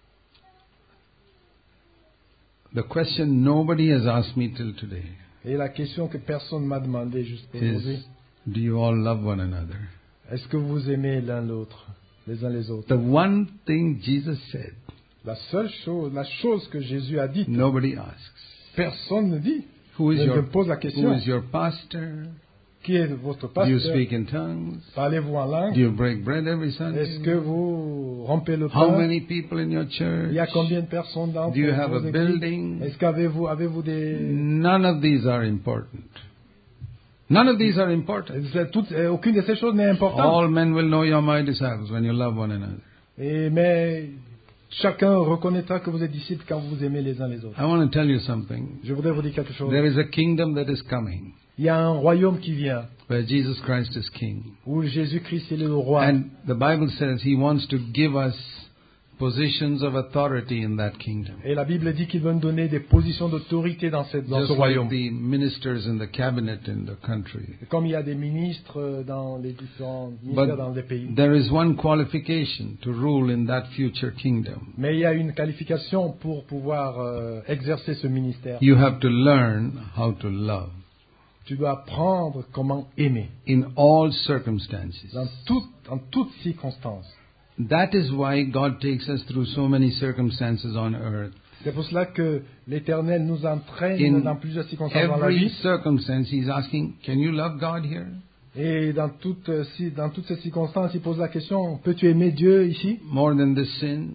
The question nobody has asked me till today Et la question que personne m'a demandé jusqu'à aujourd'hui, is, do you all love one another? est-ce que vous aimez l'un l'autre, les uns les autres? The one thing Jesus said, La chose que Jésus a dite, nobody asks. personne ne dit. Who is Ne pose la question. your pastor? Qui est votre Do you pasteur? speak in tongues? Parlez-vous en Do langue? you break bread every Est-ce Sunday? que vous rompez le How pain? many people in your church? Il y a combien de personnes dans Do you have vos a églises? building? Est-ce qu'avez-vous des... None of these are important. None of these are important. Aucune de ces choses n'est importante. All men will know you're my disciples when you love one another. Mais chacun reconnaîtra que vous êtes disciples quand vous aimez les uns les autres. I want to tell you something. Je voudrais vous dire quelque chose. There is a kingdom that is coming Il y a un royaume qui vient, where Jesus Christ is king. où Jésus-Christ est le roi. And the Bible says he wants to give us positions of authority in that kingdom. Et la Bible dit qu'il va nous donner des positions d'autorité dans ce Just like royaume. the ministers in the cabinet in the country. Comme il y a des ministres dans les différents ministères dans les pays. There is one qualification to rule in that future kingdom. Mais il y a une qualification pour pouvoir exercer ce ministère. You have to learn how to love Tu dois apprendre comment aimer in all circumstances. en toutes circonstances. That is why God takes us through so many circumstances on earth. C'est pour cela que l'Éternel nous entraîne dans plusieurs circonstances dans la Every vie. circumstance, He's asking, can you love God here? Et dans toutes ces circonstances, il pose la question, peux-tu aimer Dieu ici More than this sin?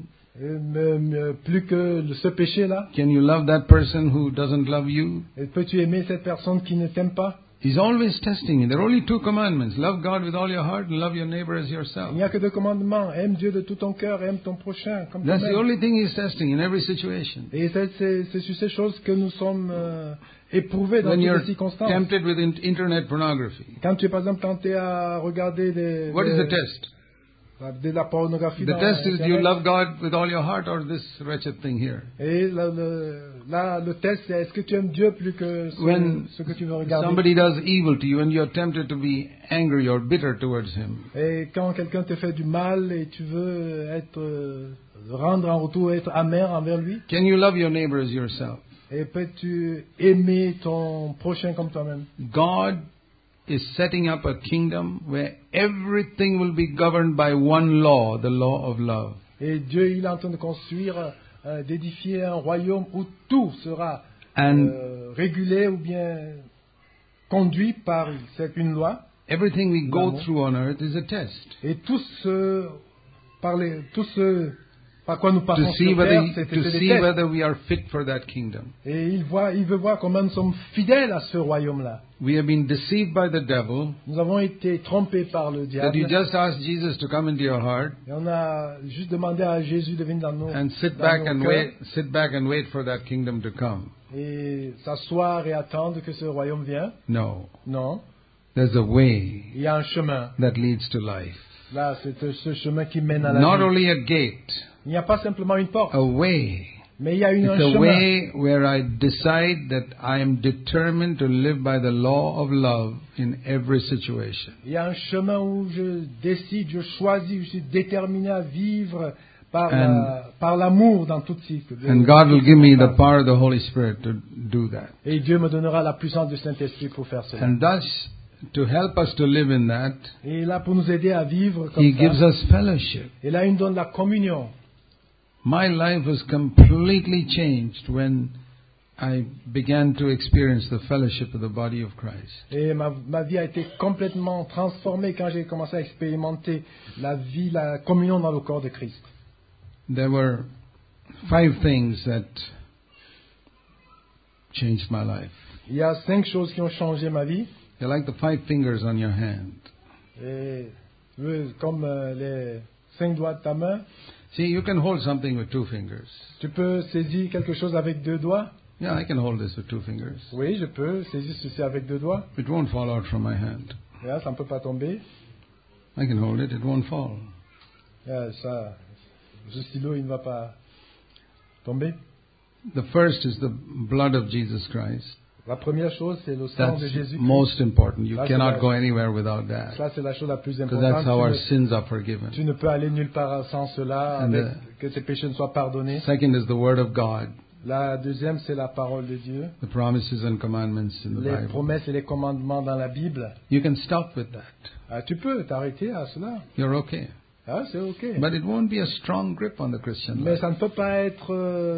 plus que ce péché-là? Can you love that person who doesn't love you? Et peux-tu aimer cette personne qui ne t'aime pas? He's always testing you. There are only two commandments. Love God with all your heart and love your neighbor as yourself. Il n'y a que deux commandements. Aime Dieu de tout ton cœur, aime ton prochain comme That's the toi-même. only thing He's testing in every situation. Et c'est sur ces choses que nous sommes éprouvés dans When toutes you're les circonstances. tempted with internet pornography, Quand tu es par exemple tenté à regarder what is the test? de la pornographie The dans test is, do you Internet. love God with all your heart or this wretched thing here? Et le test, c'est est-ce que tu aimes Dieu plus que When ce que tu veux regarder? somebody does evil to you and you're tempted to be angry or bitter towards him, Et quand quelqu'un te fait du mal et tu veux rendre en retour, être amer envers lui, can you love your neighbor as yourself? et peux-tu aimer ton prochain comme toi-même? God is setting up a kingdom where everything will be governed by one law, the law of love. Et Dieu, il est en train de construire, d'édifier un royaume où tout sera And régulé ou bien conduit par une loi. everything we go L'amour. through on earth is a test. Et tout ce par quoi nous To passons see sur terre, c'est to des see tests. whether we are fit for that kingdom. Et il veut voir comment nous sommes fidèles à ce royaume-là. We have been deceived by the devil Nous avons été trompés par le that you diable. just ask Jesus to come into your heart Et on a juste demandé à Jésus de venir dans nos, and sit dans back nos and cœurs wait for that kingdom to come. et s'asseoir et attendre que ce royaume vienne. No. Non, There's a way il y a un chemin. that leads to life. Là, c'est ce chemin qui mène à la Not vie. only a gate, Il n'y a pas simplement une porte, a way. mais il y a un It's a chemin. way where I decide that I am determined to live by the law of love in every situation. Il y a un chemin où je décide, je choisis, je suis déterminé à vivre par l'amour dans toutes circonstances. And God will give me the power of the Holy Spirit to do that. Et Dieu me donnera la puissance du Saint-Esprit pour faire cela. And thus, to help us to live in that, Et là, pour nous aider à vivre comme He ça, gives us fellowship. et là, il nous donne la communion. My life was completely changed when I began to experience the fellowship of the body of Christ. Et ma vie a été complètement transformée quand j'ai commencé à expérimenter la communion dans le corps de Christ. There were 5 things that changed my life. Il y a 5 choses qui ont changé ma vie. They're like the 5 fingers on your hand. Et, comme les 5 doigts de ta main, See, you can hold something with 2 fingers. tu peux saisir quelque chose avec 2 doigts. Yeah, I can hold this with 2 fingers. Oui, je peux saisir ceci avec 2 doigts. It won't fall out from my hand. Et là, ça ne peut pas tomber. I can hold it, it won't fall. Ça, ce stylo, il ne va pas tomber. The first is the blood of Jesus Christ. La première chose, c'est le sang de That's Jésus-Christ. most important. You Ça, cannot c'est go anywhere without that. Ça, c'est la chose la plus Because that's how our importante. sins are forgiven. Tu ne peux aller nulle part sans cela, And avec, que tes péchés ne soient pardonnés. Second is the Word of God. La deuxième, c'est la parole de Dieu. The promises and commandments in the Les Bible. promesses et les commandements dans la Bible. You can stop with that. Tu peux t'arrêter à cela. You're okay. C'est ok. But it won't be a strong grip on the Christian Mais life. ça ne peut pas être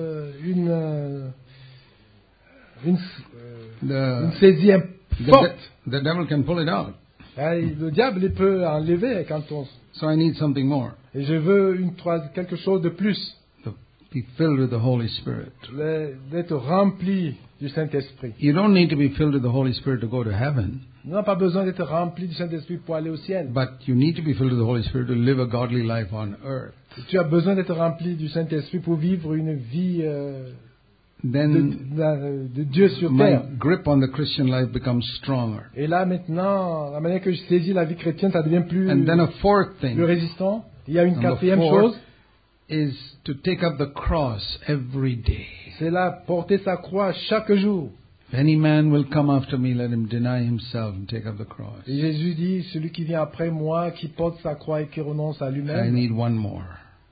une saisie forte. The devil can pull it out. Le diable il peut enlever quand on... So I need something more. Et je veux quelque chose de plus. To be filled with the Holy Spirit. D'être rempli du Saint-Esprit. You don't need to be filled with the Holy Spirit to go to heaven. Nous n'avons pas besoin d'être rempli du Saint-Esprit pour aller au ciel. But you need to be filled with the Holy Spirit to live a godly life on earth. Tu as besoin d'être rempli du Saint-Esprit pour vivre une vie de Dieu sur My terre. grip on the Christian life becomes stronger. Et là maintenant, la manière que je saisis la vie chrétienne, ça devient plus And then a fourth thing résistant. Il y a une Number quatrième four. chose, is to take up the cross every day. c'est là porter sa croix chaque jour. If any man will come after me, let him deny himself and take up the cross. Et Jésus dit, celui qui vient après moi, qui porte sa croix et qui renonce à I lui-même. need one more.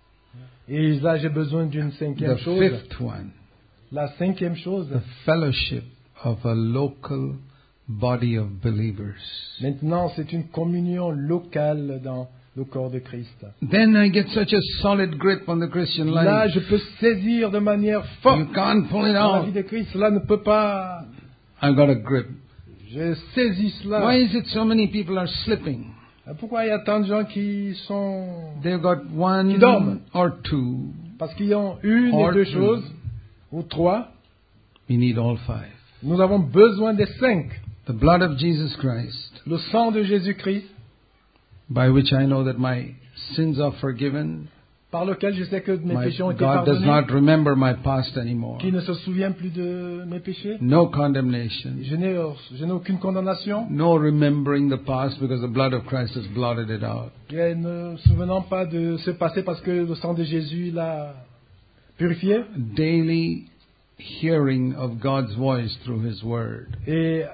Et là, j'ai besoin d'une cinquième The chose. fifth one, La cinquième chose, the fellowship of a local body of believers. maintenant, c'est une communion locale dans le corps de Christ. Then I get such a solid grip on the Christian Là, life. je peux saisir de manière forte You can't pull it dans la vie out. de Christ. Cela ne peut pas... I've got a grip. Je saisis cela. Why is it so many people are slipping? Pourquoi il y a tant de gens qui sont... They've got Qui one dorment. or two. Parce qu'ils ont une Or et deux three. choses, ou trois. We need all five. Nous avons besoin des 5. The blood of Jesus Christ, Le sang de Jésus-Christ, by which I know that my sins are forgiven. par lequel je sais que mes My péchés ont été God does pardonnés, not remember my past anymore. qui ne se souvient plus de mes péchés. No condemnation. Je n'ai aucune condamnation. No remembering the past because the blood of Christ has blotted it out. Et ne souvenant pas de ce passé parce que le sang de Jésus l'a purifié. Daily hearing of God's voice through His Word. Et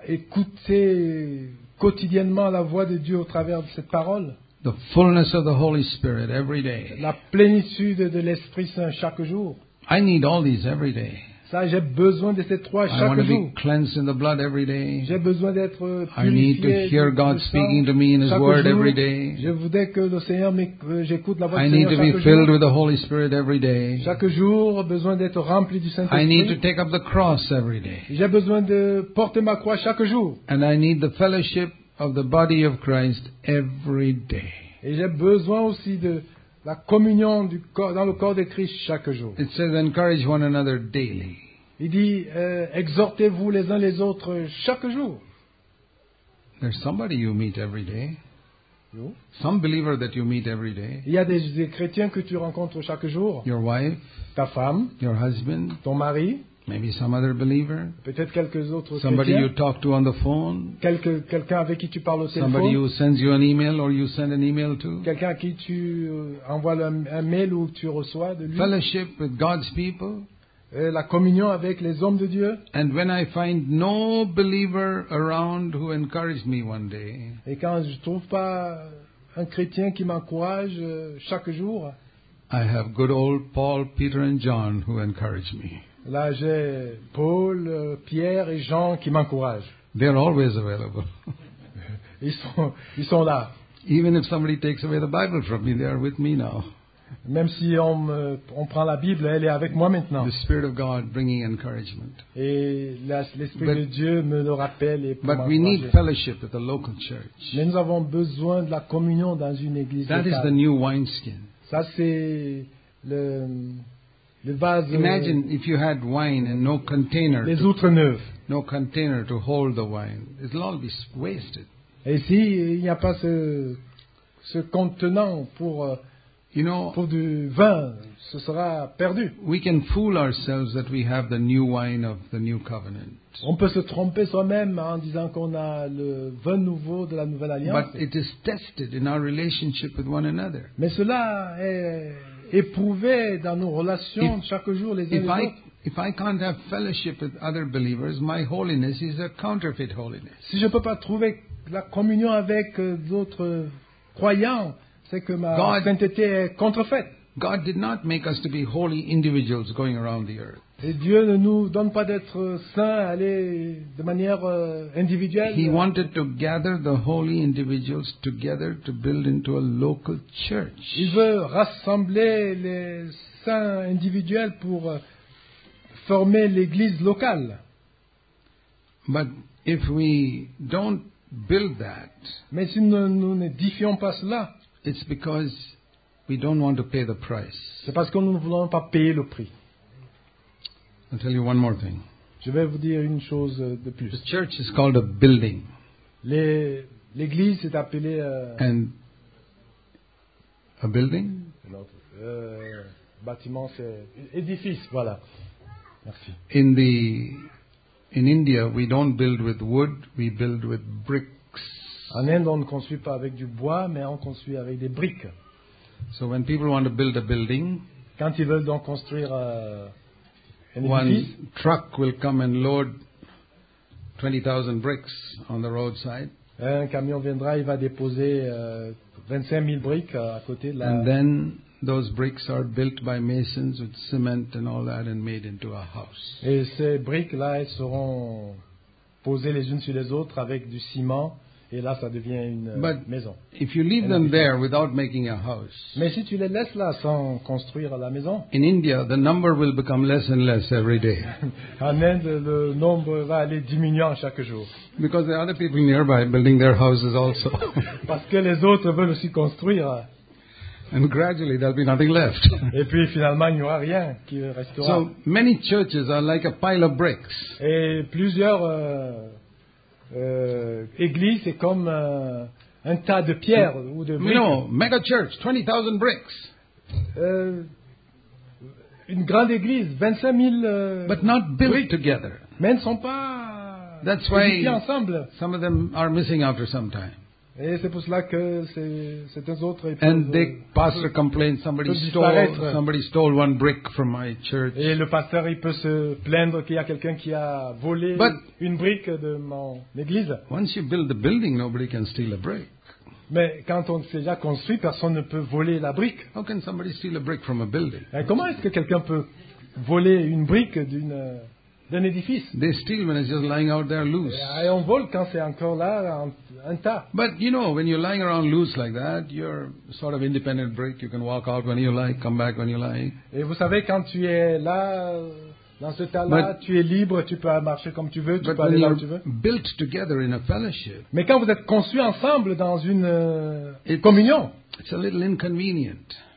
écouter quotidiennement la voix de Dieu au travers de cette parole. The fullness of the Holy Spirit every day. La plénitude de l'Esprit Saint chaque jour. I need all these every day. Ça, j'ai besoin de ces 3 I want chaque to jour. be cleansed in the blood every day. J'ai besoin d'être I need to purifié. hear du God sang speaking to me in His chaque Word jour. every day. Je voudrais que le Seigneur j'écoute la voix I du need Seigneur to be chaque filled jour. with the Holy Spirit every day. Chaque jour, besoin d'être rempli du I need to Saint-Esprit. take up the cross every day. J'ai besoin de porter ma croix chaque jour. And I need the fellowship of the body of Christ every day. Et j'ai besoin aussi de la communion du corps, dans le corps de Christ chaque jour. It says, encourage one another daily. Il dit, exhortez-vous les uns les autres chaque jour. There's somebody you meet every day. Oui. Some believer that you meet every day. Il y a des chrétiens que tu rencontres chaque jour. Your wife, Ta femme, your husband, ton mari, maybe some other believer. peut-être quelques autres Somebody you chrétiens. talk to on the phone. Quelqu'un avec qui tu parles au Somebody téléphone. who sends you an email or you send an email to. Quelqu'un à qui tu envoies un mail ou tu reçois de lui. Fellowship with God's people. La communion avec les hommes de Dieu. And when I find no believer around who encouraged me one day, Et quand je ne trouve pas un chrétien qui m'encourage chaque jour, I have good old Paul, Peter, and John who encourage me. là j'ai Paul, Pierre et Jean qui m'encouragent. They're always available. Ils sont là. Even if somebody takes away the Bible from me, they are with me now. Même si on prend la Bible, elle est avec moi maintenant. The Spirit of God bringing encouragement. Et l'Esprit But- de Dieu me le rappelle et pour But we need m'encourager. fellowship at the local church. Mais nous avons besoin de la communion dans une église That is the locale. new wineskin. Ça, c'est le vase, Imagine if you had wine and no container, les outres neuves. no container to hold the wine. It'll all be wasted. Et si il n'y a pas ce contenant pour You know, pour du vin, ce sera perdu. we can fool ourselves that we have the new wine of the new covenant. On peut se tromper soi-même en disant qu'on a le vin nouveau de la nouvelle alliance. But it is tested in our relationship with one another. Mais cela est éprouvé dans nos relations chaque jour les uns les autres. If I can't have fellowship with other believers, my holiness is a counterfeit holiness. Si je ne peux pas trouver la communion avec d'autres croyants, c'est que ma sainteté est contrefaite. God did not make us to be holy individuals going around the earth. Et Dieu ne nous donne pas d'être saints, aller de manière individuelle. He wanted to gather the holy individuals together to build into a local church. Il veut rassembler les saints individuels pour former l'église locale. But if we don't build that, Mais si nous n'édifions pas cela, it's because we don't want to pay the price. c'est parce que nous ne voulons pas payer le prix. I'll tell you one more thing. Je vais vous dire une chose de plus. The church is called a building. L'église est appelée And a building? bâtiment, c'est édifice, voilà. Merci. In India, we don't build with wood, we build with bricks. En Inde, on ne construit pas avec du bois, mais on construit avec des briques. So when people want to build a building, Quand ils veulent donc construire un one édifice, truck will come and load 20,000 bricks on the roadside. un camion viendra, il va déposer 25 000 briques à côté de la... And then those bricks are built by masons with cement and all that and made into a house. Et ces briques-là, elles seront posées les unes sur les autres avec du ciment. Et là, ça devient une maison. If you leave them there without making a house, Mais si tu les laisses là sans construire la maison, in India, the number will become less and less every day. en Inde, le nombre va aller diminuant chaque jour. Because there are other people nearby building their houses also. Parce que les autres veulent aussi construire. And gradually there'll be nothing left. Et puis finalement, il n'y aura rien qui restera. So many churches are like a pile of bricks. Et plusieurs églises, c'est comme un tas de pierres ou de briques. You know, mega church, 20,000 bricks. Une grande église, 25 000 But not built briques, together. mais elles ne sont pas That's why édifiées ensemble. some of them are missing after some time. Et c'est pour cela que certains autres And the pastor complains, somebody stole one brick from my church. Et le pasteur, il peut se plaindre qu'il y a quelqu'un qui a volé une brique de mon église. Once you build the building, nobody can steal a brick. Mais quand on s'est déjà construit, personne ne peut voler la brique. How can somebody steal a brick from a building? Et comment est-ce que quelqu'un peut voler une brique d'un édifice? They steal when it's just lying out there loose. Et on vole quand c'est encore là, un tas. But you know, when you're lying around loose like that, you're sort of independent brick. You can walk out when you like, come back when you like. Et vous savez, quand tu es là, dans ce tas-là, tu es libre, tu peux marcher comme tu veux, tu peux aller là où tu veux. Built together in a fellowship, Mais quand vous êtes construits ensemble dans une communion, it's a little inconvenient.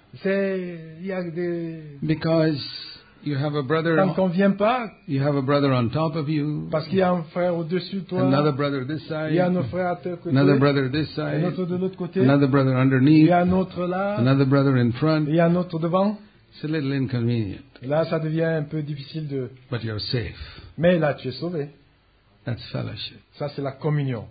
il y a des... Because you have a brother. Ça ne convient pas. You have a brother on top of you. Parce qu'il y a un frère au-dessus de toi. Another brother this side. Il y a un autre frère à tes côtés. Another brother this side. Un autre de l'autre côté. Another brother Il underneath. y a un autre là. Another brother in front. Il y a un autre devant. It's a little inconvenient. Là, ça devient un peu difficile de... But you're safe. Mais là, tu es sauvé. That's fellowship. Ça, c'est la communion.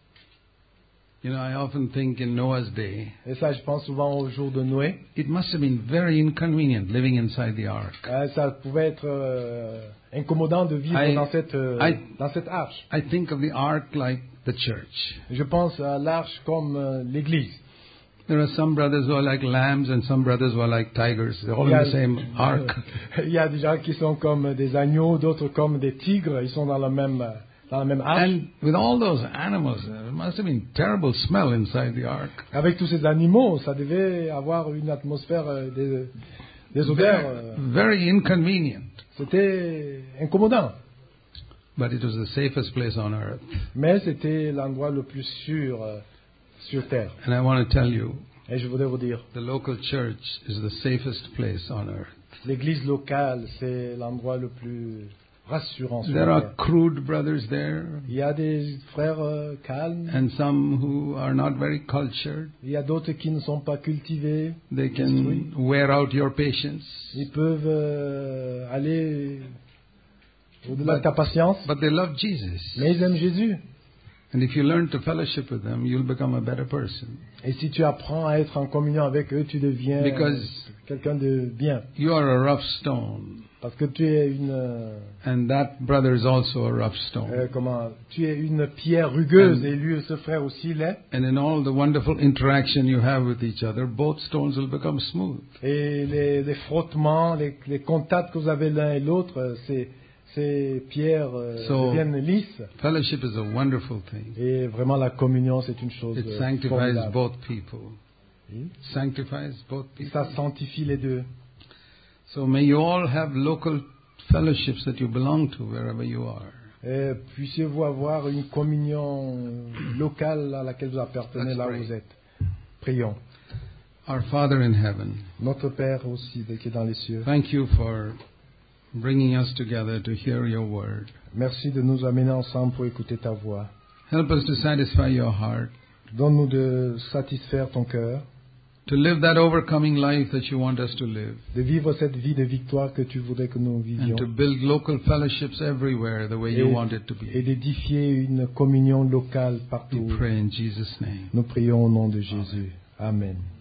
You know, I often think in Noah's day, Et ça, je pense souvent au jour de Noé. it must have been very inconvenient living inside the ark. Ça pouvait être incommodant de vivre dans cette arche. I think of the ark like the church. Je pense à l'arche comme l'église. There are some brothers who are like lambs and some brothers who are like tigers. They're all in the same ark. Il y a des gens qui sont comme des agneaux, d'autres comme des tigres. Ils sont dans la même arche. And with all those animals, there must have been terrible smell inside the ark. Avec tous ces animaux, ça devait avoir une atmosphère des odeurs. Very inconvenient. C'était incommodant. But it was the safest place on earth. Mais c'était l'endroit le plus sûr sur terre. And I want to tell you, et je voudrais vous dire, the local church is the safest place on earth. L'église locale, c'est l'endroit le plus rassurant. sur There la are terre. crude brothers there, Il y a des frères calmes, and some who are not very cultured. il y a d'autres qui ne sont pas cultivés. They can wear out your patience. Ils peuvent aller au-delà de ta patience, But they love Jesus. mais ils aiment Jésus. And if you learn to fellowship with them, you'll become a better person. Et si tu apprends à être en communion avec eux, tu deviens Because quelqu'un de bien. You are a rough stone. Parce que tu es une... And that brother is also a rough stone. tu es une pierre rugueuse And- et lui, ce frère aussi l'est. And in all the wonderful interaction you have with each other, both stones will become smooth. Et les frottements, les contacts que vous avez l'un et l'autre, ces pierres So- deviennent lisses. Fellowship is a wonderful thing. Et vraiment, la communion, c'est une chose It sanctifies formidable. both people. Oui. Sanctifies both Et people. ça sanctifie les deux. So may you all have local fellowships that you belong to wherever you are. Et puissiez-vous avoir une communion locale à laquelle vous appartenez Let's là où pray. vous êtes. Prions. Our Father in heaven, Notre Père aussi qui est dans les cieux, thank you for bringing us together to hear your word. merci de nous amener ensemble pour écouter ta voix. Help us to satisfy your heart, Donne-nous de satisfaire ton cœur, to live that overcoming life that you want us to live, de vivre cette vie de victoire que tu voudrais que nous vivions, and to build local fellowships everywhere the way you want it to et be. d'édifier une communion locale We partout. pray in Jesus' name. Nous prions au nom de Jésus. Amen.